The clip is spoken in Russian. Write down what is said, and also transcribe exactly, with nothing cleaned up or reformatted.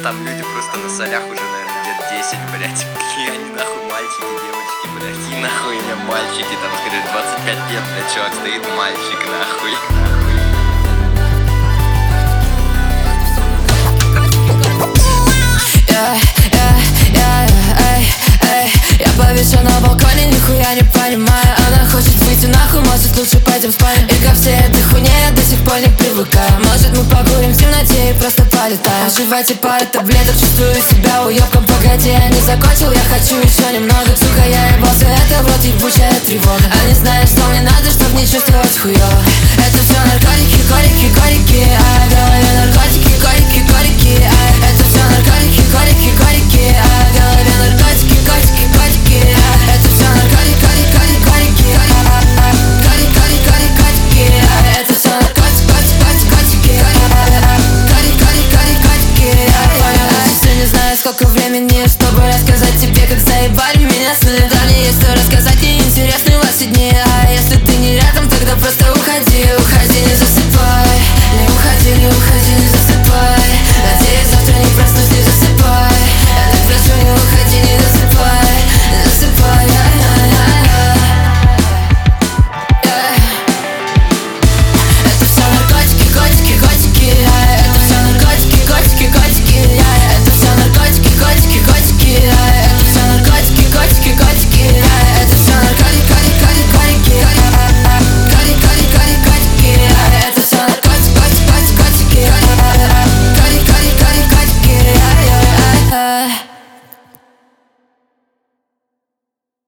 там люди просто на солях уже, наверное, лет десять, блядь. И они нахуй мальчики, девочки, блядь. И нахуй меня мальчики, там, скажем, двадцать пять лет, блядь, чувак стоит, мальчик, нахуй. Я повешу на балконе, нихуя не понимаю. Она хочет выйти нахуй, может лучше пойдем в спальню. И ко всей этой хуйне я до сих пор не привыкаю. Может мы покурим в темноте и просто полетаем. В животе пара таблеток, чувствую себя уёбком. Погоди, я не закончил, я хочу еще немного. Сука, я ебался, это в рот ебучая тревога. А не знаешь, что мне надо, чтоб не чувствовать хуёво. Это все наркотики, корики, корики. А в голове наркотики, корики, корики.